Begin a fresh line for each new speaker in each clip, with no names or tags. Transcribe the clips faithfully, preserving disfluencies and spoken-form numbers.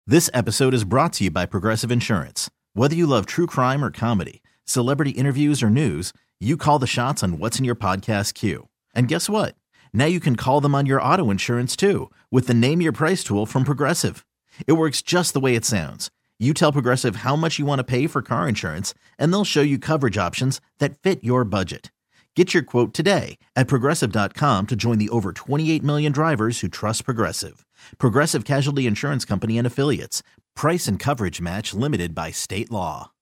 This episode is brought to you by Progressive Insurance. Whether you love true crime or comedy, celebrity interviews or news, you call the shots on what's in your podcast queue. And guess what? Now you can call them on your auto insurance too with the Name Your Price tool from Progressive. It works just the way it sounds. You tell Progressive how much you want to pay for car insurance, and they'll show you coverage options that fit your budget. Get your quote today at Progressive dot com to join the over twenty-eight million drivers who trust Progressive. Progressive Casualty Insurance Company and Affiliates. Price and coverage match limited by state law.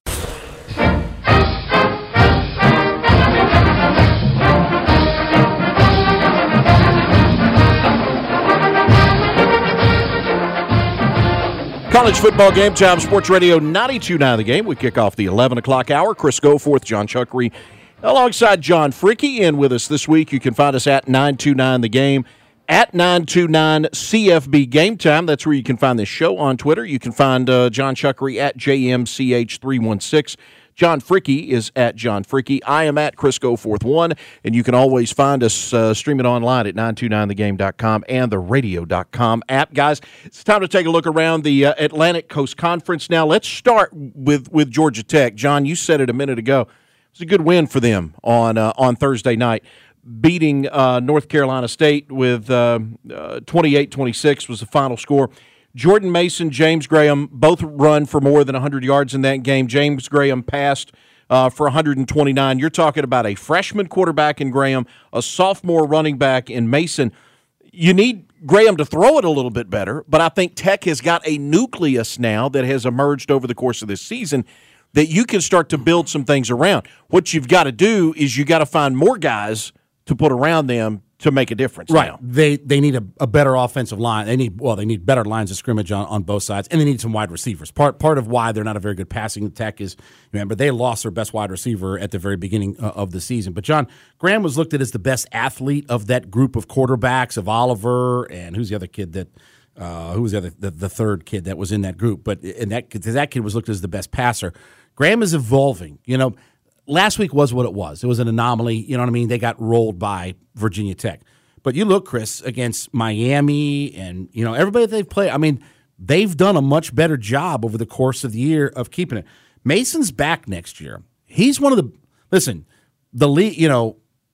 College football game time, Sports Radio ninety-two point nine The Game. We kick off the eleven o'clock hour. Chris Goforth, John Chuckery, alongside John Freaky. In with us this week, you can find us at nine two nine The Game, at nine two nine C F B Game Time. That's where you can find this show on Twitter. You can find uh, John Chuckery at J M C H three one six. John Freaky is at John Freaky. I am at Chris Goforth one, and you can always find us uh, streaming online at nine two nine the game dot com and the radio dot com app. Guys, it's time to take a look around the uh, Atlantic Coast Conference now. Let's start with, with Georgia Tech. John, you said it a minute ago. It was a good win for them on uh, on Thursday night, beating uh, North Carolina State with uh, uh, twenty-eight twenty-six was the final score. Jordan Mason, James Graham, both run for more than one hundred yards in that game. James Graham passed uh, for one hundred twenty-nine. You're talking about a freshman quarterback in Graham, a sophomore running back in Mason. You need Graham to throw it a little bit better, but I think Tech has got a nucleus now that has emerged over the course of this season that you can start to build some things around. What you've got to do is you got to find more guys to put around them to make a difference.
Right.
Now.
They they need a, a better offensive line. They need well, they need better lines of scrimmage on, on both sides, and they need some wide receivers. Part part of why they're not a very good passing Tech is, remember, they lost their best wide receiver at the very beginning uh, of the season. But John Graham was looked at as the best athlete of that group of quarterbacks, of Oliver, and who's the other kid that uh, who was the other the, the third kid that was in that group? But and that that kid was looked at as the best passer. Graham is evolving. You know, last week was what it was. It was an anomaly. You know what I mean? They got rolled by Virginia Tech. But you look, Chris, against Miami and, you know, everybody that they've played, I mean, they've done a much better job over the course of the year of keeping it. Mason's back next year. He's one of the – listen, the league, you know,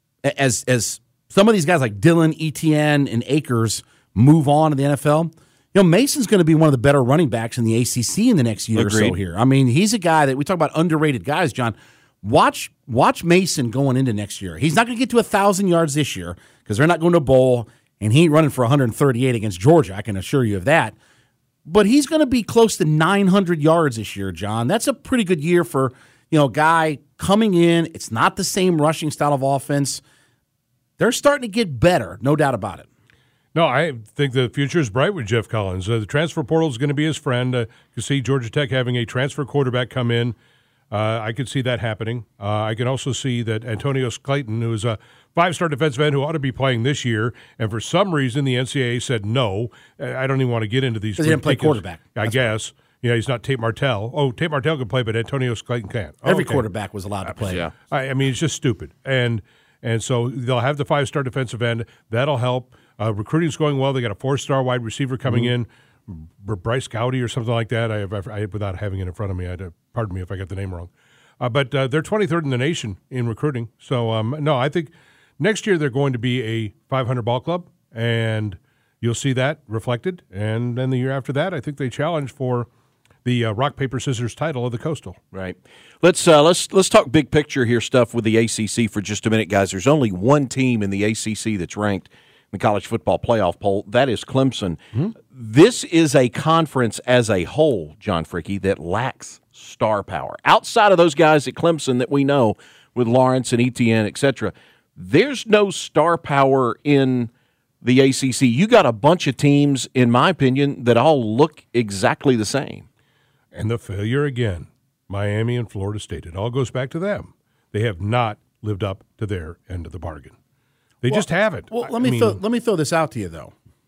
as as some of these guys like Dillon, Etienne, and Akers move on to the N F L, you know, Mason's going to be one of the better running backs in the A C C in the next year
Agreed.
or so here. I mean, he's a guy that – we talk about underrated guys, John. Watch watch Mason going into next year. He's not going to get to one thousand yards this year because they're not going to bowl, and he ain't running for one hundred thirty-eight against Georgia, I can assure you of that. But he's going to be close to nine hundred yards this year, John. That's a pretty good year for, you know, a guy coming in. It's not the same rushing style of offense. They're starting to get better, no doubt about it.
No, I think the future is bright with Jeff Collins. Uh, the transfer portal is going to be his friend. Uh, you see Georgia Tech having a transfer quarterback come in. Uh, I could see that happening. Uh, I can also see that Antonio Clayton, who is a five-star defensive end who ought to be playing this year, and for some reason the N C double A said no. I don't even want to get into these.
Because he didn't play quarterback.
I
That's
guess. Right. Yeah, he's not Tate Martell. Oh, Tate Martell can play, but Antonio Clayton can't. Oh,
Every
okay.
quarterback was allowed to play.
Yeah.
I, I mean, it's just stupid. And and so they'll have the five-star defensive end. That'll help. Uh, recruiting's going well. They got a four-star wide receiver coming mm-hmm. in. Bryce Gowdy or something like that. I have, I, without having it in front of me, I had to, pardon me if I got the name wrong. Uh, but uh, they're twenty-third in the nation in recruiting. So, um, no, I think next year they're going to be a five hundred ball club, and you'll see that reflected. And then the year after that, I think they challenge for the uh, rock, paper, scissors title of the Coastal.
Right. Let's uh, let's let's talk big picture here stuff with the A C C for just a minute, guys. There's only one team in the A C C that's ranked in the college football playoff poll. That is Clemson. Mm-hmm. This is a conference as a whole, John Freaky, that lacks star power. Outside of those guys at Clemson that we know with Lawrence and Etienne, et cetera, there's no star power in the A C C. You got a bunch of teams, in my opinion, that all look exactly the same.
And the failure again, Miami and Florida State. It all goes back to them. They have not lived up to their end of the bargain. They well, just haven't.
Well, let
I
me
mean,
throw, let me throw this out to you though.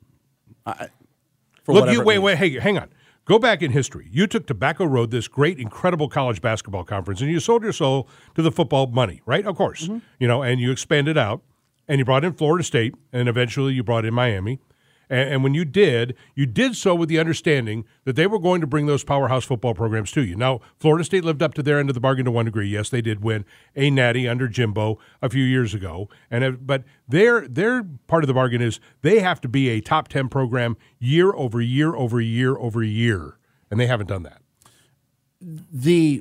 I,
for look, you wait, wait, hey, hang on. Go back in history. You took Tobacco Road, this great, incredible college basketball conference, and you sold your soul to the football money, right? Of course. Mm-hmm. You know, and you expanded out, and you brought in Florida State, and eventually you brought in Miami. And, and when you did, you did so with the understanding that they were going to bring those powerhouse football programs to you. Now, Florida State lived up to their end of the bargain to one degree. Yes, they did win a natty under Jimbo a few years ago. And uh, but their their part of the bargain is they have to be a top ten program year over year over year over year, and they haven't done that.
The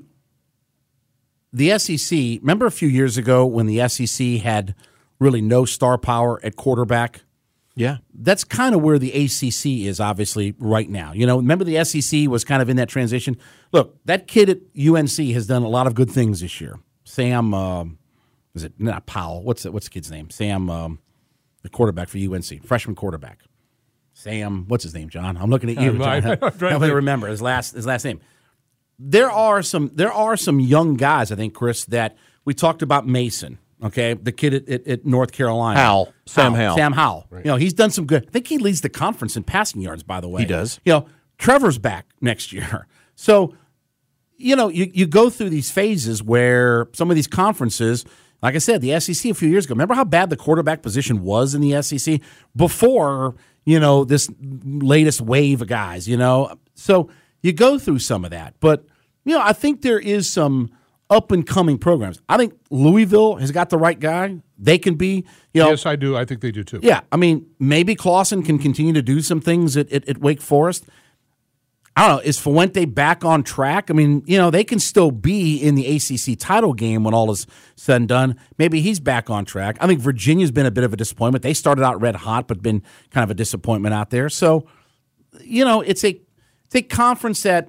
the S E C. Remember a few years ago when the S E C had really no star power at quarterback?
Yeah.
That's kind of where the A C C is obviously right now. You know, remember the S E C was kind of in that transition? Look, that kid at U N C has done a lot of good things this year. Sam, um, is it not Powell? What's the, what's the kid's name? Sam, um, the quarterback for U N C, freshman quarterback. Sam, what's his name, John? I'm looking at you.
I'm,
John.
I'm
I don't remember his last his last name. There are some there are some young guys, I think, Chris, that we talked about Mason. Okay, the kid at, at, at North Carolina.
Howell. Sam Howell.
Sam Howell.
Right.
You know, he's done some good. I think he leads the conference in passing yards, by the way.
He does.
You know, Trevor's back next year. So, you know, you, you go through these phases where some of these conferences, like I said, the S E C a few years ago, remember how bad the quarterback position was in the S E C before, you know, this latest wave of guys, you know? So you go through some of that. But, you know, I think there is some up-and-coming programs. I think Louisville has got the right guy. They can be, you know.
Yes, I do. I think they do, too.
Yeah, I mean, maybe Clausen can continue to do some things at, at, at Wake Forest. I don't know. Is Fuente back on track? I mean, you know, they can still be in the A C C title game when all is said and done. Maybe he's back on track. I think Virginia's been a bit of a disappointment. They started out red hot, but been kind of a disappointment out there. So, you know, it's a it's a conference that,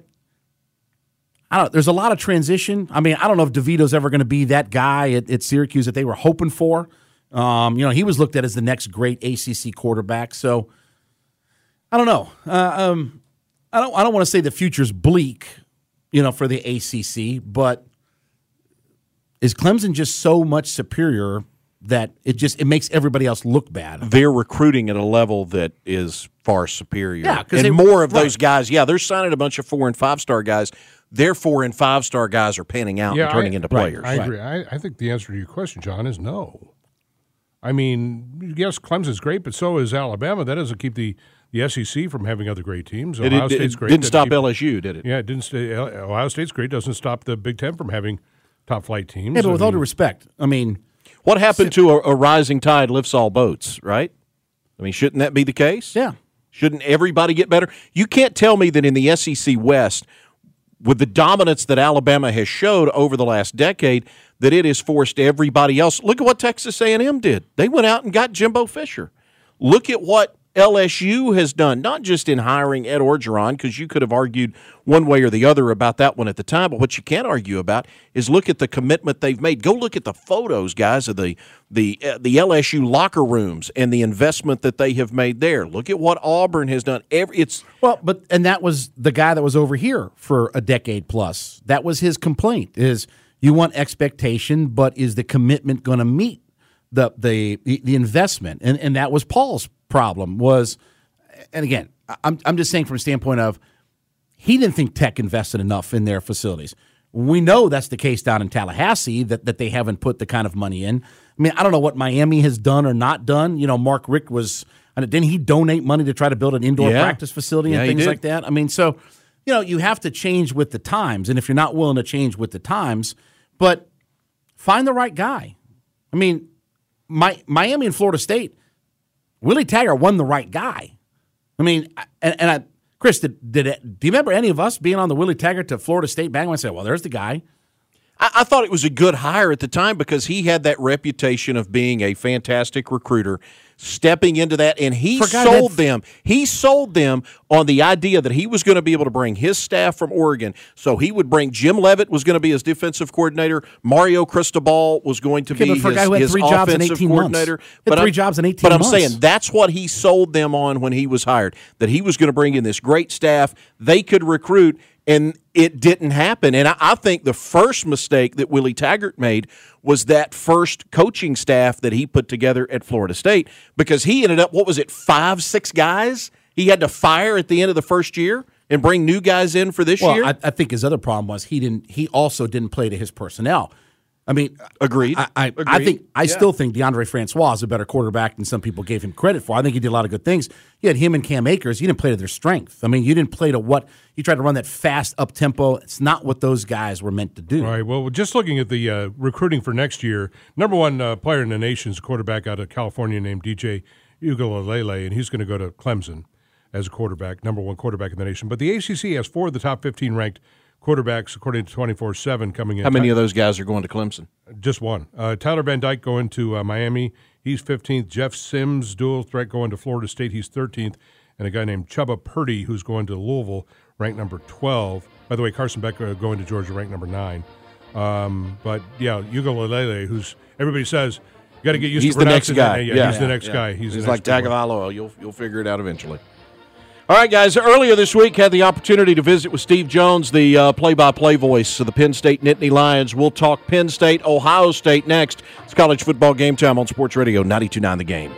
I don't know, there's a lot of transition. I mean, I don't know if DeVito's ever going to be that guy at, at Syracuse that they were hoping for. Um, you know, he was looked at as the next great A C C quarterback. So, I don't know. Uh, um, I don't I don't want to say the future's bleak, you know, for the A C C, but is Clemson just so much superior that it just it makes everybody else look bad?
They're recruiting at a level that is far superior.
Yeah, 'cause
and
they-
more of
right.
those guys, yeah, they're signing a bunch of four- and five-star guys. Their four- and five-star guys are panning out
Yeah,
and turning
I-
into
right,
players.
I agree. I, I think the answer to your question, John, is no. I mean, yes, Clemson's great, but so is Alabama. That doesn't keep the, the S E C from having other great teams.
It,
Ohio
it,
State's
it
great.
didn't
Doesn't
stop
keep-
L S U, did it?
Yeah, it didn't stay. Ohio State's great. Doesn't stop the Big Ten from having top flight teams.
Yeah, but with
I
all
mean,
due respect, I mean,
What happened to a, a rising tide lifts all boats, right? I mean, shouldn't that be the case?
yeah.
Shouldn't everybody get better? You can't tell me that in the S E C West, with the dominance that Alabama has showed over the last decade, that it has forced everybody else. Look at what Texas A and M did. They went out and got Jimbo Fisher. Look at what L S U has done, not just in hiring Ed Orgeron, because you could have argued one way or the other about that one at the time, but what you can't argue about is look at the commitment they've made. Go look at the photos, guys, of the the uh, the L S U locker rooms and the investment that they have made there. Look at what Auburn has done. Every it's
Well, but and that was the guy that was over here for a decade plus. That was his complaint: is you want expectation, but is the commitment going to meet the the the investment? And and that was Paul's problem. Was, and again, I'm I'm just saying from a standpoint of he didn't think Tech invested enough in their facilities. We know that's the case down in Tallahassee, that, that they haven't put the kind of money in. I mean, I don't know what Miami has done or not done. You know, Mark Richt was, didn't he donate money to try to build an indoor
Yeah.
practice facility and
Yeah, he
things
did.
like that? I mean, so, you know, you have to change with the times. And if you're not willing to change with the times, but find the right guy. I mean, my, Miami and Florida State, Willie Taggart won the right guy. I mean, and, and I, Chris, did, did it, do you remember any of us being on the Willie Taggart to Florida State bandwagon and say, well, there's the guy?
I, I thought it was a good hire at the time because he had that reputation of being a fantastic recruiter, stepping into that, and he
For a guy
sold
that-
them. He sold them on the idea that he was going to be able to bring his staff from Oregon. So he would bring Jim Leavitt was going to be his defensive coordinator. Mario Cristobal was going to
Okay,
be
but for a
his,
guy who had
his
three jobs in
offensive
eighteen months.
coordinator.
He had three
I'm-
jobs in eighteen
But I'm
months.
saying that's what he sold them on when he was hired, that he was going to bring in this great staff. They could recruit, and it didn't happen. And I, I think the first mistake that Willie Taggart made was that first coaching staff that he put together at Florida State, because he ended up, what was it, five, six guys he had to fire at the end of the first year and bring new guys in for this
Well,
year?
I, I think his other problem was he didn't. He also didn't play to his personnel. I mean,
Agreed.
I, I,
Agreed.
I think I
Yeah.
still think DeAndre Francois is a better quarterback than some people gave him credit for. I think he did a lot of good things. You had him and Cam Akers. You didn't play to their strength. I mean, you didn't play to what you tried to run that fast up tempo. It's not what those guys were meant to do.
All right. Well, just looking at the uh, recruiting for next year, number one uh, player in the nation is a quarterback out of California named D J Uiagalelei, and he's going to go to Clemson as a quarterback, number one quarterback in the nation. But the A C C has four of the top fifteen ranked quarterbacks, according to twenty-four seven, coming in.
How many of those guys are going to Clemson?
Just one. Uh, Tyler Van Dyke going to uh, Miami. He's fifteenth. Jeff Sims, dual threat, going to Florida State. He's thirteenth. And a guy named Chubba Purdy, who's going to Louisville, ranked number twelve. By the way, Carson Beck uh, going to Georgia, ranked number nine. Um, but, yeah, Uiagalelei, who's everybody says, you got to get used
He's
to
the next
pronouncing
guy.
it. Yeah,
Yeah.
he's the next
Yeah.
guy. He's,
He's
the
like
next big one.
Tagovailoa. You'll you'll figure it out eventually. All right, guys. Earlier this week, had the opportunity to visit with Steve Jones, the uh, play-by-play voice of the Penn State Nittany Lions. We'll talk Penn State, Ohio State next. It's college football game time on Sports Radio ninety-two point nine The Game.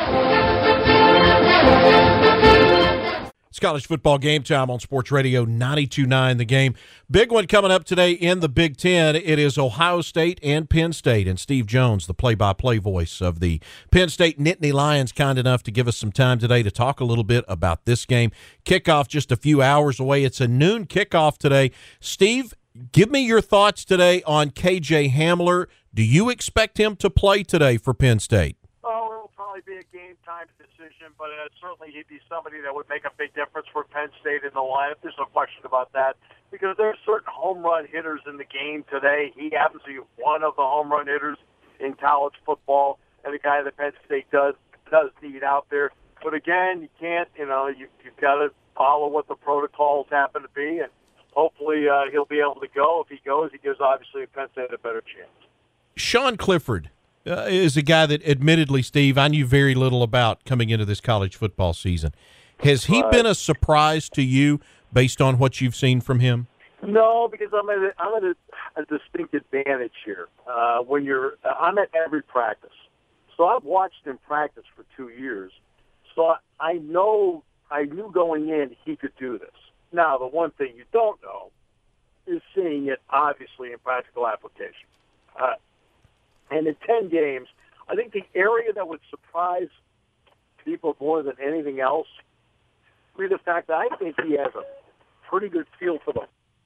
It's college football game time on Sports Radio ninety-two point nine The Game. Big one coming up today in the Big Ten. It is Ohio State and Penn State, and Steve Jones, the play-by-play voice of the Penn State Nittany Lions, kind enough to give us some time today to talk a little bit about this game. Kickoff just a few hours away. It's a noon kickoff today. Steve, give me your thoughts today on K J Hamler. Do you expect him to play today for Penn State?
Oh, it'll probably be a game-time decision, but uh, certainly he'd be somebody that would make a big difference for Penn State in the lineup. There's no question about that, because there are certain home run hitters in the game today. He happens to be one of the home run hitters in college football, and the guy that Penn State does does need out there. But again, you can't, you know, you, you've got to follow what the protocols happen to be, and hopefully uh, he'll be able to go. If he goes, he gives obviously Penn State a better chance.
Sean Clifford uh, is a guy that, admittedly, Steve, I knew very little about coming into this college football season. Has he
Right.
been a surprise to you based on what you've seen from him?
No, because I'm at a, I'm at a, a distinct advantage here. Uh, when you're, I'm at every practice, so I've watched him practice for two years. So I know, I knew going in he could do this. Now, the one thing you don't know is seeing it obviously in practical application. Uh, and in ten games, I think the area that would surprise people more than anything else would be the fact that I think he has a pretty good feel for the.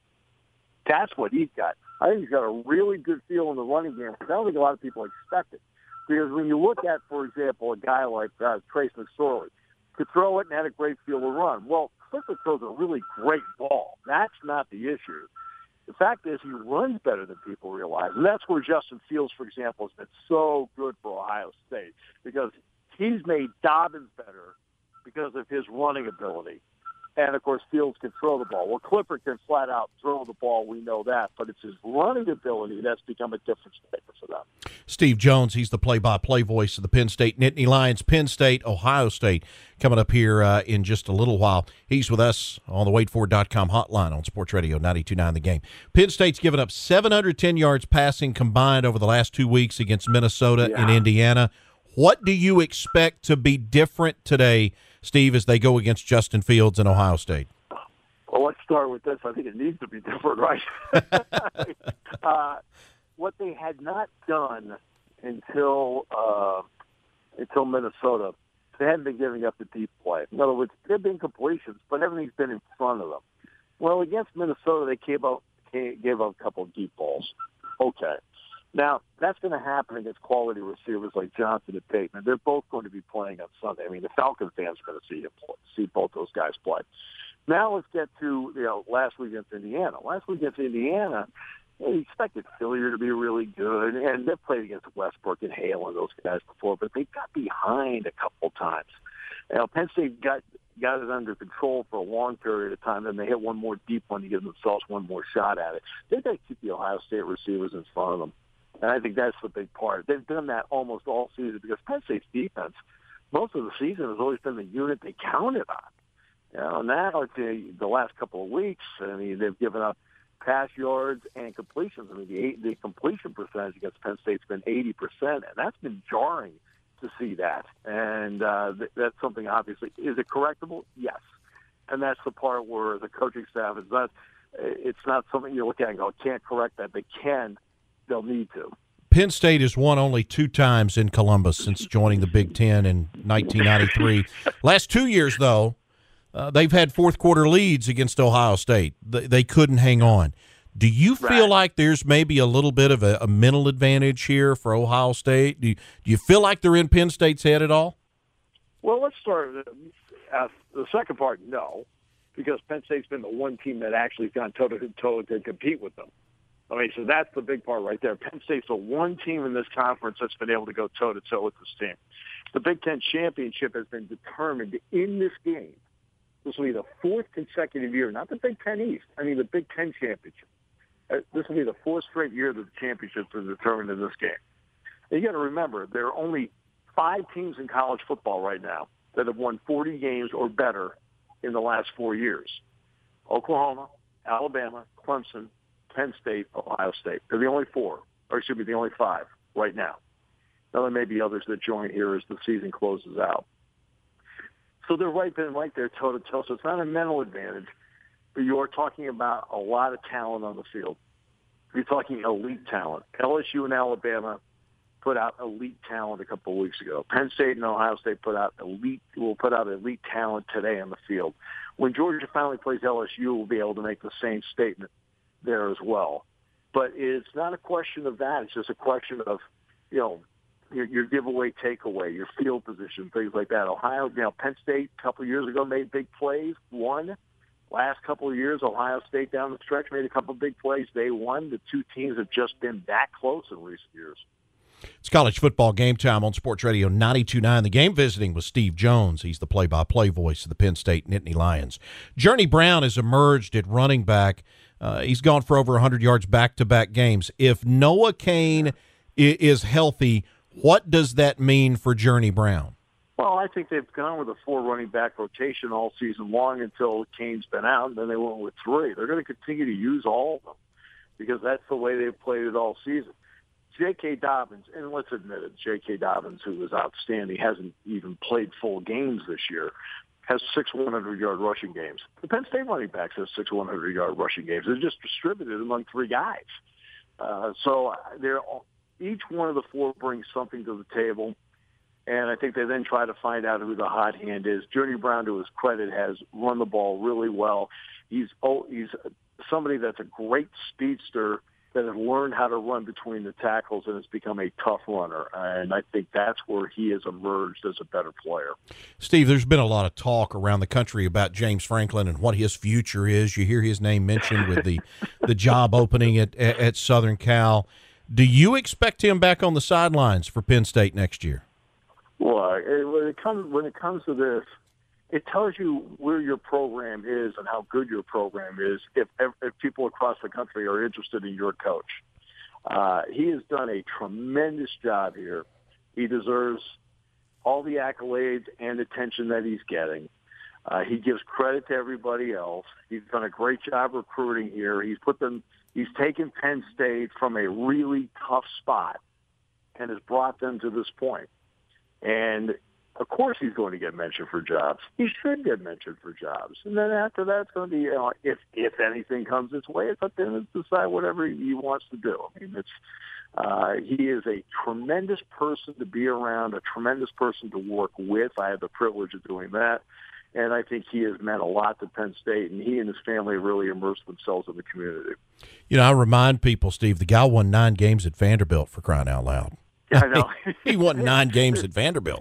That's what he's got. I think he's got a really good feel in the running game, because I don't think a lot of people expect it. Because when you look at, for example, a guy like uh, Trace McSorley, could throw it and had a great feel to run. Well, Clifford throws a really great ball. That's not the issue. The fact is he runs better than people realize. And that's where Justin Fields, for example, has been so good for Ohio State, because he's made Dobbins better because of his running ability. And, of course, Fields can throw the ball. Well, Clifford can flat out throw the ball. We know that. But it's his running ability that's become a difference maker for them.
Steve Jones, he's the play-by-play voice of the Penn State Nittany Lions. Penn State, Ohio State, coming up here uh, in just a little while. He's with us on the wait for dot com hotline on Sports Radio ninety-two point nine The Game. Penn State's given up seven hundred ten yards passing combined over the last two weeks against Minnesota
Yeah.
and Indiana. What do you expect to be different today, Steve, as they go against Justin Fields and Ohio State?
Well, let's start with this. I think it needs to be different, right? uh, what they had not done until uh, until Minnesota, they hadn't been giving up the deep play. In other words, there have been completions, but everything's been in front of them. Well, against Minnesota, they gave up, gave up a couple of deep balls. Okay. Now, that's going to happen against quality receivers like Johnson and Bateman. They're both going to be playing on Sunday. I mean, the Falcon fans are going to see him play, see both those guys play. Now let's get to, you know, last week against Indiana. Last week against Indiana, you know, you expected Hilliard to be really good, and they've played against Westbrook and Hale and those guys before, but they got behind a couple times. You know, Penn State got got it under control for a long period of time, and they hit one more deep one to give themselves one more shot at it. They've got to keep the Ohio State receivers in front of them. And I think that's the big part. They've done that almost all season, because Penn State's defense, most of the season, has always been the unit they counted on. You know, now it's the, the last couple of weeks, I mean, they've given up pass yards and completions. I mean, the, eight, the completion percentage against Penn State's been eighty percent, and that's been jarring to see that. And uh, th- that's something, obviously. Is it correctable? Yes. And that's the part where the coaching staff is not, it's not something you look at and go, can't correct that. They can. they'll need to.
Penn State has won only two times in Columbus since joining the Big Ten in nineteen ninety-three. Last two years, though, uh, they've had fourth-quarter leads against Ohio State. They, they couldn't hang on. Do you feel
Right.
like there's maybe a little bit of a, a mental advantage here for Ohio State? Do you, do you feel like they're in Penn State's head at all?
Well, let's start with uh, the second part, no, because Penn State's been the one team that actually has gone toe-to-toe to compete with them. I mean, so that's the big part right there. Penn State's the one team in this conference that's been able to go toe-to-toe with this team. The Big Ten championship has been determined in this game. This will be the fourth consecutive year, not the Big Ten East, I mean the Big Ten championship. Uh, This will be the fourth straight year that the championships are determined in this game. And you got to remember, there are only five teams in college football right now that have won forty games or better in the last four years. Oklahoma, Alabama, Clemson, Penn State, Ohio State. They're the only four, or excuse me, the only five right now. Now there may be others that join here as the season closes out. So they're right been right there toe-to-toe. So it's not a mental advantage, but you are talking about a lot of talent on the field. You're talking elite talent. L S U and Alabama put out elite talent a couple of weeks ago. Penn State and Ohio State put out elite will put out elite talent today on the field. When Georgia finally plays L S U, we'll be able to make the same statement there as well. But it's not a question of that. It's just a question of, you know, your, your giveaway, takeaway, your field position, things like that. Ohio, you know, Penn State a couple of years ago made big plays, won. Last couple of years, Ohio State down the stretch made a couple of big plays. They won. The two teams have just been that close in recent years.
It's college football game time on Sports Radio ninety-two point nine. The Game, visiting with Steve Jones. He's the play-by-play voice of the Penn State Nittany Lions. Journey Brown has emerged at running back. Uh, he's gone for over one hundred yards back-to-back games. If Noah Cain i- is healthy, what does that mean for Journey Brown?
Well, I think they've gone with a four running back rotation all season long until Cain's been out, and then they went with three. They're going to continue to use all of them because that's the way they've played it all season. J K. Dobbins, and let's admit it, J K. Dobbins, who was outstanding, hasn't even played full games this year, has six one hundred-yard rushing games. The Penn State running backs have six one hundred-yard rushing games. They're just distributed among three guys. Uh, so they're all, each one of the four brings something to the table, and I think they then try to find out who the hot hand is. Journey Brown, to his credit, has run the ball really well. He's oh, he's somebody that's a great speedster that has learned how to run between the tackles and has become a tough runner. And I think that's where he has emerged as a better player.
Steve, there's been a lot of talk around the country about James Franklin and what his future is. You hear his name mentioned with the, the job opening at, at Southern Cal. Do you expect him back on the sidelines for Penn State next year?
Well, when it comes, when it comes to this, it tells you where your program is and how good your program is if, if people across the country are interested in your coach. Uh, he has done a tremendous job here. He deserves all the accolades and attention that he's getting. Uh, he gives credit to everybody else. He's done a great job recruiting here. He's put them. He's taken Penn State from a really tough spot and has brought them to this point. And of course he's going to get mentioned for jobs. He should get mentioned for jobs. And then after that, it's going to be, you know, if if anything comes his way, it's up to him to decide whatever he wants to do. I mean, it's uh, he is a tremendous person to be around, a tremendous person to work with. I have the privilege of doing that. And I think he has meant a lot to Penn State, and he and his family really immersed themselves in the community.
You know, I remind people, Steve, the guy won nine games at Vanderbilt, for crying out loud.
I know.
He won nine games at Vanderbilt.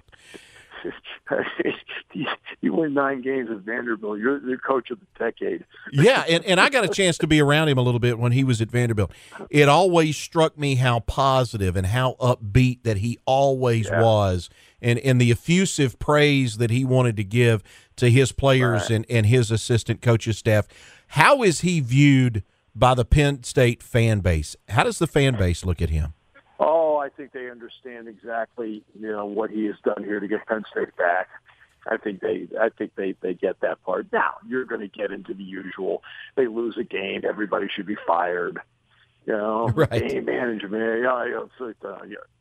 You win nine games at Vanderbilt. You're the coach of the decade.
Yeah, and, and I got a chance to be around him a little bit when he was at Vanderbilt. It always struck me how positive and how upbeat that he always
Yeah.
was, and, and the effusive praise that he wanted to give to his players
Right.
and, and his assistant coaches staff. How is he viewed by the Penn State fan base? How does the fan base look at him?
Oh, I think they understand exactly, you know, what he has done here to get Penn State back. I think they, I think they, they get that part. Now you're going to get into the usual. They lose a game, everybody should be fired. You know,
Right.
game management. Yeah, you know, it's like, uh, yeah.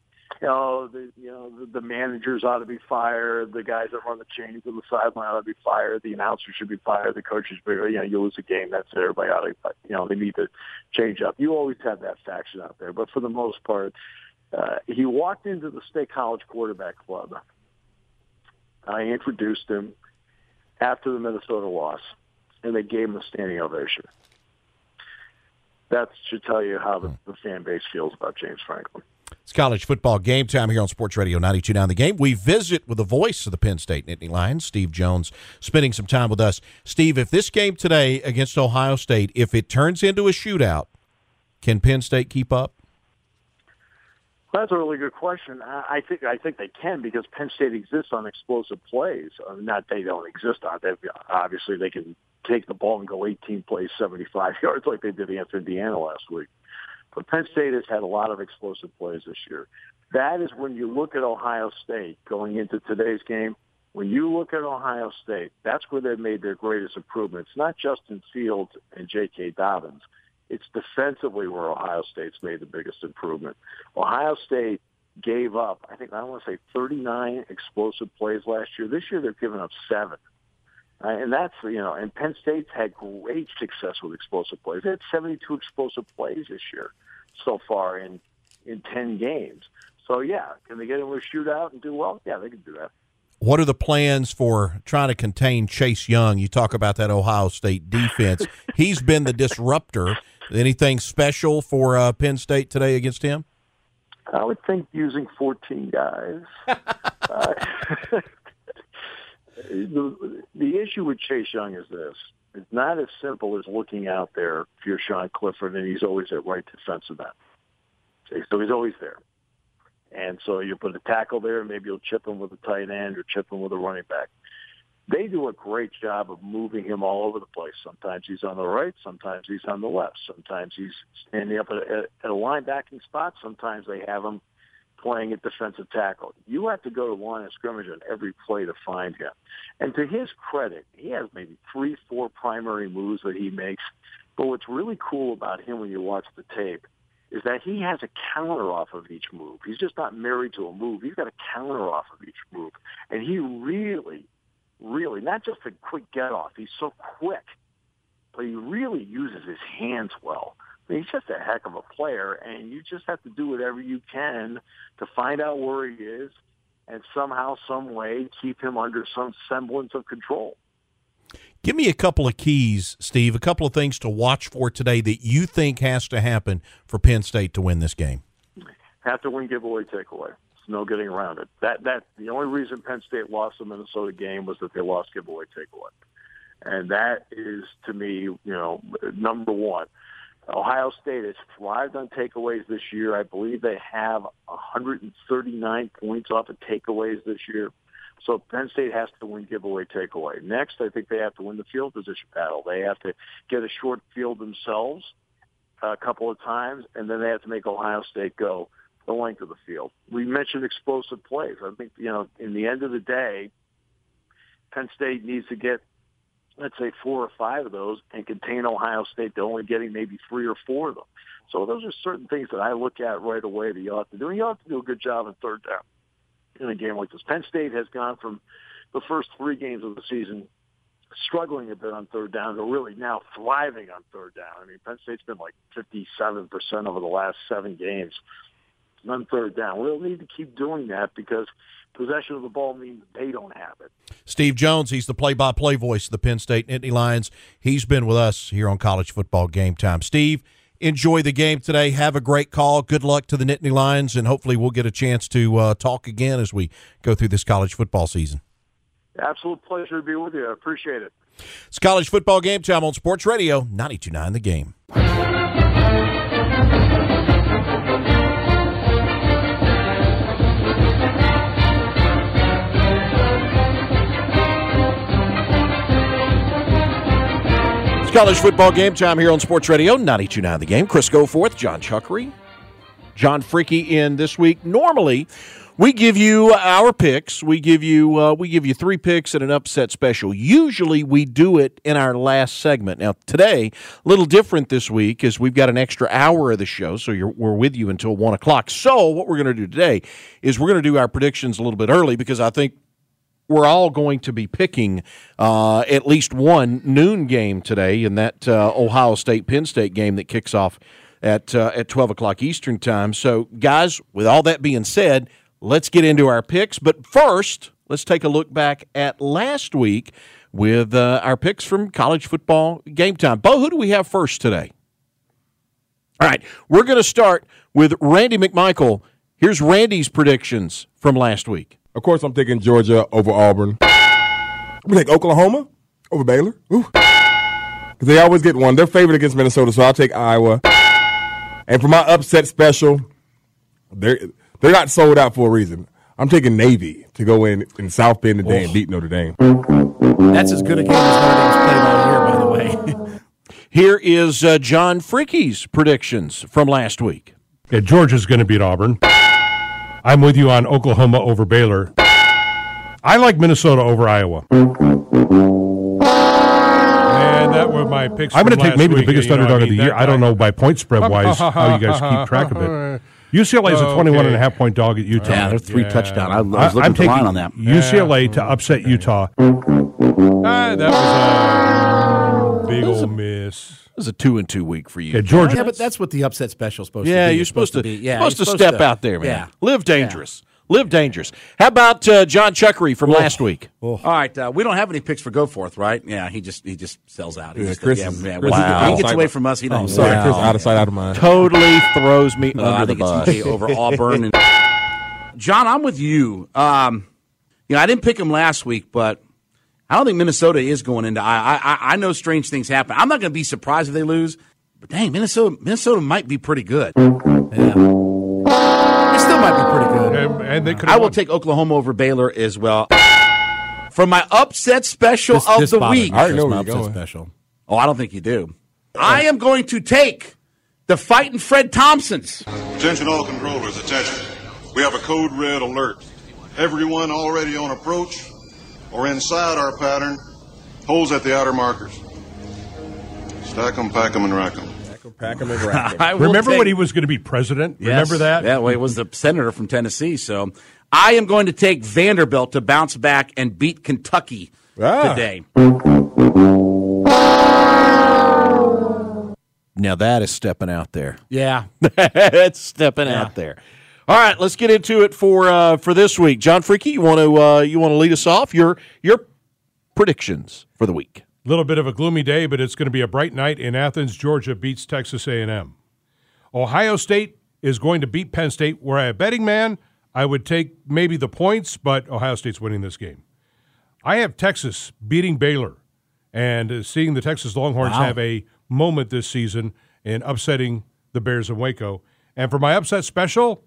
you know, the, you know, the, the managers ought to be fired. The guys that run the chains on the sideline ought to be fired. The announcers should be fired. The coaches, you know, you lose a game, that's it. Everybody ought to, you know, they need to change up. You always have that faction out there, but for the most part, uh, he walked into the State College Quarterback Club. I introduced him after the Minnesota loss, and they gave him a standing ovation. That should tell you how the, the fan base feels about James Franklin.
It's college football game time here on Sports Radio ninety-two point nine The Game. We visit with the voice of the Penn State Nittany Lions, Steve Jones, spending some time with us. Steve, if this game today against Ohio State, if it turns into a shootout, can Penn State keep up?
That's a really good question. I think I think they can because Penn State exists on explosive plays. I mean, not they don't exist on it. Obviously, they can take the ball and go eighteen plays, seventy-five yards like they did against Indiana last week. But Penn State has had a lot of explosive plays this year. That is when you look at Ohio State going into today's game. When you look at Ohio State, that's where they've made their greatest improvements. Not Justin Fields and J K. Dobbins. It's defensively where Ohio State's made the biggest improvement. Ohio State gave up, I think, I want to say thirty-nine explosive plays last year. This year they've given up seven. Uh, and that's, you know, and Penn State's had great success with explosive plays. They had seventy-two explosive plays this year so far in, in ten games. So, yeah, can they get into a shootout and do well? Yeah, they can do that.
What are the plans for trying to contain Chase Young? You talk about that Ohio State defense. He's been the disruptor. Anything special for uh, Penn State today against him?
I would think using fourteen guys. uh, the, the issue with Chase Young is this. It's not as simple as looking out there if you're Sean Clifford and he's always at right defensive end. So he's always there. And so you put a tackle there, and maybe you'll chip him with a tight end or chip him with a running back. They do a great job of moving him all over the place. Sometimes he's on the right, sometimes he's on the left. Sometimes he's standing up at a, at a linebacking spot. Sometimes they have him playing at defensive tackle. You have to go to line of scrimmage on every play to find him. And to his credit, he has maybe three, four primary moves that he makes. But what's really cool about him when you watch the tape is that he has a counter off of each move. He's just not married to a move. He's got a counter off of each move. And he really, really, not just a quick get-off, he's so quick, but he really uses his hands well. I mean, he's just a heck of a player, and you just have to do whatever you can to find out where he is and somehow, some way, keep him under some semblance of control.
Give me a couple of keys, Steve, a couple of things to watch for today that you think has to happen for Penn State to win this game.
Have to win giveaway takeaway. There's no getting around it. That that the only reason Penn State lost the Minnesota game was that they lost giveaway takeaway. And that is, to me, you know, number one. Ohio State has thrived on takeaways this year. I believe they have one hundred thirty-nine points off of takeaways this year. So Penn State has to win giveaway takeaway. Next, I think they have to win the field position battle. They have to get a short field themselves a couple of times, and then they have to make Ohio State go the length of the field. We mentioned explosive plays. I think, you know, in the end of the day, Penn State needs to get, let's say, four or five of those and contain Ohio State. They're only getting maybe three or four of them. So those are certain things that I look at right away that you ought to do. And you ought to do a good job in third down in a game like this. Penn State has gone from the first three games of the season struggling a bit on third down to really now thriving on third down. I mean, Penn State's been like fifty-seven percent over the last seven games on third down. We'll need to keep doing that because possession of the ball means they don't have it.
Steve Jones, he's the play-by-play voice of the Penn State Nittany Lions. He's been with us here on College Football Game Time. Steve, enjoy the game today. Have a great call. Good luck to the Nittany Lions, and hopefully we'll get a chance to uh, talk again as we go through this college football season.
Absolute pleasure to be with you. I appreciate it.
It's College Football Game Time on Sports Radio ninety-two point nine The Game. College Football Game Time here on Sports Radio ninety-two point nine The Game. Chris Goforth, John Chuckery, John Freaky in this week. Normally, We give you our picks. We give you uh, we give you three picks and an upset special. Usually we do it in our last segment. Now today, a little different this week, is we've got an extra hour of the show, so you're, we're with you until one o'clock. So what we're going to do today is we're going to do our predictions a little bit early, because I think we're all going to be picking uh, at least one noon game today in that uh, Ohio State-Penn State game that kicks off at uh, at twelve o'clock Eastern time. So, guys, with all that being said, let's get into our picks. But first, let's take a look back at last week with uh, our picks from college football game time. Bo, who do we have first today? All right, we're going to start with Randy McMichael. Here's Randy's predictions from last week.
Of course, I'm taking Georgia over Auburn. I'm going to take Oklahoma over Baylor. Because they always get one. They're favored against Minnesota, so I'll take Iowa. And for my upset special, they're, they're not sold out for a reason. I'm taking Navy to go in in South Bend today oh. and beat Notre Dame.
That's as good a game as Notre Dame's played all year, by the way.
Here is uh, John Freaky's predictions from last week.
Yeah, Georgia's going to beat Auburn. I'm with you on Oklahoma over Baylor. I like Minnesota over Iowa. And that were my picks. I'm going to take maybe week. the biggest you know, underdog I mean, of the year. I don't know by point spread wise how you guys keep track of it. U C L A is a twenty-one and a half point dog at Utah.
Yeah, they're three
yeah.
touchdown. I, I was looking
I'm
at the
taking
line on that.
U C L A to upset Utah. Ah, that was a big old miss.
It was a two and two week for you.
Yeah, Georgia.
Yeah, but that's what the upset special is supposed
yeah,
to be.
You're supposed, supposed to,
to be. Yeah,
supposed to
supposed
step
to,
out there, man.
Yeah.
Live dangerous. Yeah. Live dangerous. How about uh, John Chuckery from oh. last week?
Oh. All right, uh, we don't have any picks for Goforth, right? Yeah, he just he just sells out. He
yeah,
just,
Chris,
yeah,
is,
yeah,
Chris
wow.
He
gets away from us. He
oh,
doesn't.
sorry,
Wow.
Chris, out of sight, out of mind.
Totally throws me
uh,
under
I think
the bus.
It's E J over Auburn. And John, I'm with you. Um, you know, I didn't pick him last week, but I don't think Minnesota is going into. I I, I know strange things happen. I'm not going to be surprised if they lose. But dang, Minnesota Minnesota might be pretty good.
Yeah. They still might be pretty good.
And, and they could.
I will
won.
take Oklahoma over Baylor as well. For my upset special
This,
of
this
the
bothered
week.
me.
I already know
That's my
where you're
upset
going.
special.
Oh, I don't think you do. I am going to take the Fighting Fred Thompsons.
Attention all controllers, attention. We have a code red alert. Everyone already on approach or inside our pattern, holds at the outer markers. Stack 'em, pack 'em, and rack 'em.
Pack 'em and rack 'em.
Remember
take,
when he was going to be president?
yes,
Remember that?
Yeah, well, he was the senator from Tennessee. So I am going to take Vanderbilt to bounce back and beat Kentucky
ah.
today.
Now that is stepping out there.
Yeah.
That's stepping
Yeah.
out there. All right, let's get into it for uh, for this week. John Freaky, you want to uh, you want to lead us off? Your your predictions for the week.
A little bit of a gloomy day, but it's going to be a bright night in Athens. Georgia beats Texas A and M. Ohio State is going to beat Penn State. Were I a betting man, I would take maybe the points, but Ohio State's winning this game. I have Texas beating Baylor and uh, seeing the Texas Longhorns
Wow.
have a moment this season in upsetting the Bears in Waco. And for my upset special,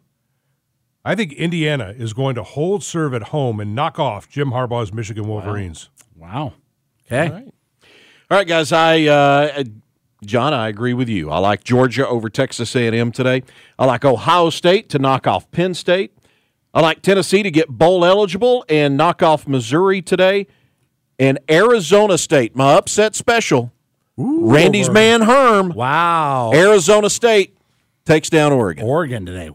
I think Indiana is going to hold serve at home and knock off Jim Harbaugh's Michigan Wolverines.
Wow. Okay.
All right. All right, guys. I, uh, John, I agree with you. I like Georgia over Texas A and M today. I like Ohio State to knock off Penn State. I like Tennessee to get bowl eligible and knock off Missouri today. And Arizona State, my upset special.
Ooh,
Randy's
over.
man Herm.
Wow.
Arizona State takes down Oregon.
Oregon today.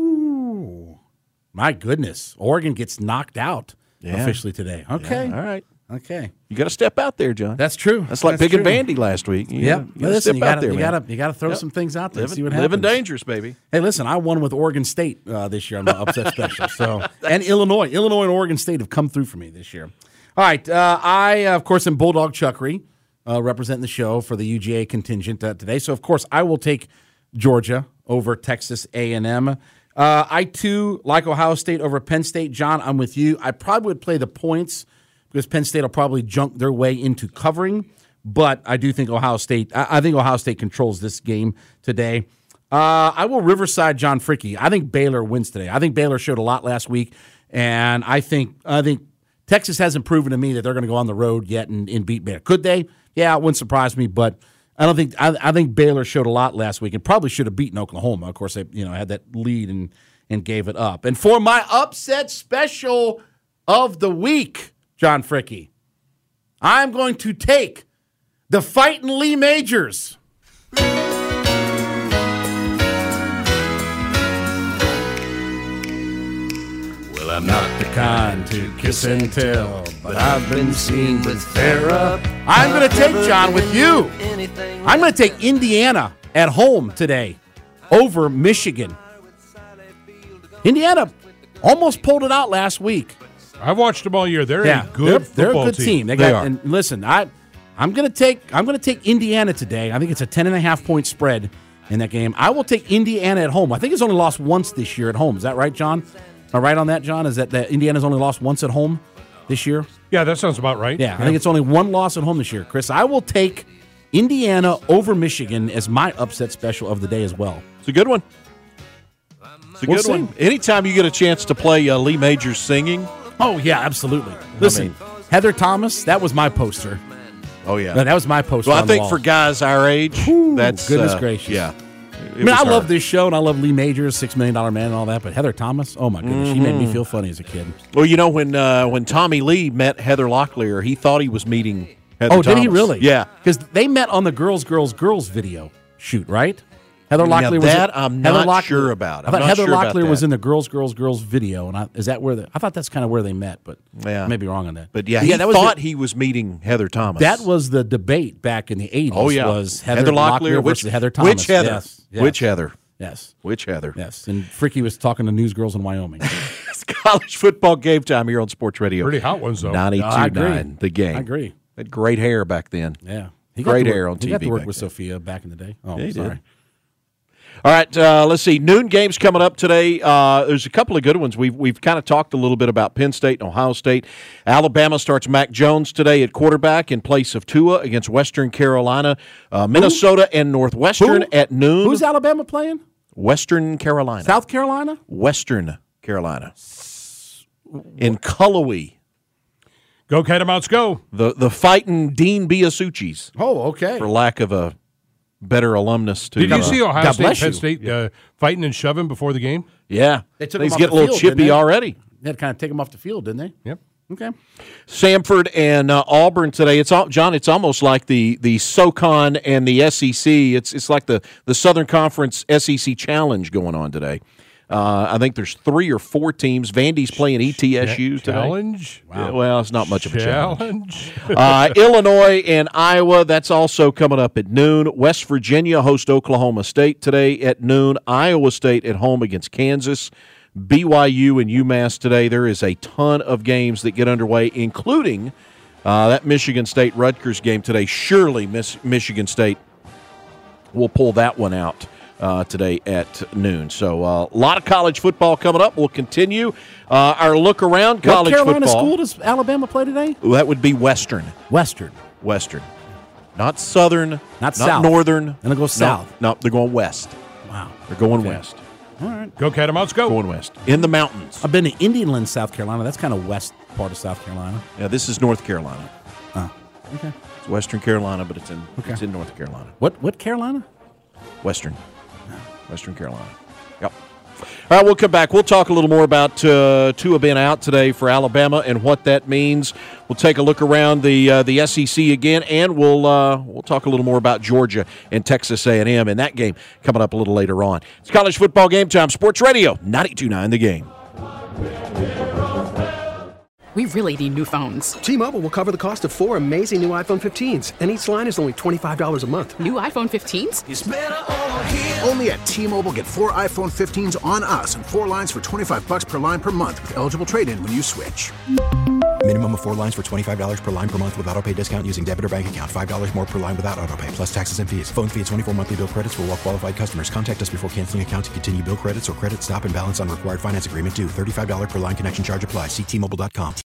Woo. My goodness. Oregon gets knocked out
Yeah.
officially today. Okay.
Yeah, all right.
Okay.
You got to step out there, John.
That's true.
That's like
That's
Big and
true.
Bandy last week. You
Yeah.
gotta- you got to
Listen,
step
you gotta,
out there,
you
man.
gotta, you gotta throw
Yep.
some things out there and
Living,
see what happens.
living dangerous, baby.
Hey, listen, I won with Oregon State uh, this year on the upset special. So, and Illinois, Illinois and Oregon State have come through for me this year. All right, uh, I uh, of course am Bulldog Chuckery, uh, representing the show for the U G A contingent uh, today. So, of course, I will take Georgia over Texas A and M. Uh, I too like Ohio State over Penn State. John, I'm with you. I probably would play the points because Penn State will probably junk their way into covering. But I do think Ohio State. I, I think Ohio State controls this game today. Uh, I will Riverside John Fricky. I think Baylor wins today. I think Baylor showed a lot last week, and I think I think Texas hasn't proven to me that they're going to go on the road yet and, and beat Baylor. Could they? Yeah, it wouldn't surprise me, but I don't think. I, I think Baylor showed a lot last week and probably should have beaten Oklahoma. Of course, they you know had that lead and and gave it up. And for my upset special of the week, John Fricke, I'm going to take the Fightin' Lee Majors. Well, I'm not the kind to kiss and tell, but I've been seen with Farrah. I'm going to take, John, with you. I'm going to take Indiana at home today over Michigan. Indiana almost pulled it out last week.
I've watched them all year. They're
yeah,
a good
they're,
football
they're a good team.
team.
They,
They
got,
are.
And listen, I, I'm going to take I'm going to take Indiana today. I think it's a ten and a half point spread in that game. I will take Indiana at home. I think it's only lost once this year at home. Is that right, John? Am I right on that, John? Is that, that Indiana's only lost once at home this year?
Yeah, that sounds about right.
Yeah, I think it's only one loss at home this year. Chris, I will take Indiana over Michigan as my upset special of the day as well.
It's a good one. It's a
We'll
good
see.
one. Anytime you get a chance to play uh, Lee Majors singing.
Oh, yeah, absolutely. Listen,
mean-
Heather Thomas, that was my poster.
Oh, yeah.
No, that was my poster
Well, I
on the
think
wall.
for guys our age, that's
goodness
uh,
gracious.
Yeah.
I mean, I love this show, and I love Lee Majors, Six Million Dollar Man, and all that. But Heather Thomas, oh my goodness, she made me feel funny as a kid.
Well, you know, when uh, when Tommy Lee met Heather Locklear, he thought he was meeting Heather
Oh,
Thomas.
did he really?
Yeah.
because they met on the Girls, Girls, Girls video shoot, right? Heather
Now,
Locklear was
that
in,
I'm
Heather
not
Locklear-
sure about.
I
I'm
thought
not
Heather
sure about
Locklear was
that.
in the Girls, Girls, Girls video, and I, is that where the, I thought that's kind of where they met, but
Yeah.
I may be wrong on that.
But yeah, he
that was
thought
the,
he was meeting Heather Thomas.
that was the debate back in the eighties.
oh yeah,
was Heather, Locklear,
which,
versus Heather Thomas.
Which Heather?
Yes, yes,
Which Heather?
Yes,
Which Heather?
yes. And Fricke was talking to newsgirls in Wyoming.
It's college football game time here on Sports Radio.
Pretty hot ones, though.
ninety-two
I agree.
nine, the game.
I agree.
Had great hair back then.
Yeah, he
Great
got to
hair
work,
on
he
T V
got to work
back
with
then.
Sophia back in the day. Oh,
Yeah, he
sorry.
did. All right, uh, let's see. Noon games coming up today. Uh, there's a couple of good ones. We've we've kind of talked a little bit about Penn State and Ohio State. Alabama starts Mac Jones today at quarterback in place of Tua against Western Carolina. Uh, Minnesota and Northwestern
Who?
at noon.
Who's Alabama playing?
Western Carolina.
South Carolina?
Western Carolina. In Cullowhee.
Go Catamounts, go.
The the fighting Dean Biasucci's,
Oh, okay.
for lack of a better alumnus to.
Did you
uh,
see Ohio
God
State,
bless
Penn
you.
State uh, fighting and shoving before the game?
Yeah.
They took
Things
him off
get a
the
little
field, didn't
chippy
they?
already.
They had to kind of take him off the field, didn't they?
Yep.
Okay.
Samford and uh, Auburn today. It's all, John. It's almost like the the SoCon and the S E C. It's it's like the the Southern Conference S E C Challenge going on today. Uh, I think there's three or four teams. Vandy's playing E T S U today.
Challenge?
Yeah, well, it's not much of a challenge.
Challenge?
uh, Illinois and Iowa, that's also coming up at noon. West Virginia host Oklahoma State today at noon. Iowa State at home against Kansas. B Y U and UMass today. There is a ton of games that get underway, including uh, that Michigan State-Rutgers game today. Surely Miss Michigan State will pull that one out uh, today at noon. So uh, a lot of college football coming up. We'll continue uh, our look around college
what Carolina
football.
school does Alabama play today?
Ooh, that would be Western.
Western.
Western. Not Southern.
Not South.
Northern.
And they'll go
No,
south.
No, they're going west.
Wow.
They're going
Okay.
west.
All right.
Go Catamounts, go.
Going west. In the mountains.
I've been to Indianland, South Carolina. That's kind of west part of South Carolina.
Yeah, this is North Carolina.
Oh, okay.
It's Western Carolina, but it's in
Okay.
it's in North Carolina.
What what Carolina?
Western. Western Carolina. Yep. All right, we'll come back. We'll talk a little more about uh, Tua being out today for Alabama and what that means. We'll take a look around the uh, the S E C again, and we'll uh, we'll talk a little more about Georgia and Texas A and M in that game coming up a little later on. It's college football game time. Sports Radio ninety-two point nine The Game.
We really need new phones.
T-Mobile will cover the cost of four amazing new iPhone fifteens, and each line is only twenty-five dollars a month.
New iPhone fifteens?
Only at T-Mobile, get four iPhone fifteens on us and four lines for twenty-five bucks per line per month with eligible trade-in when you switch.
Minimum of four lines for twenty-five dollars per line per month with autopay discount using debit or bank account. five dollars more per line without autopay, plus taxes and fees. Phone fee at twenty-four monthly bill credits for well-qualified customers. Contact us before canceling account to continue bill credits or credit stop and balance on required finance agreement due. thirty-five dollars per line connection charge applies. See T Mobile dot com.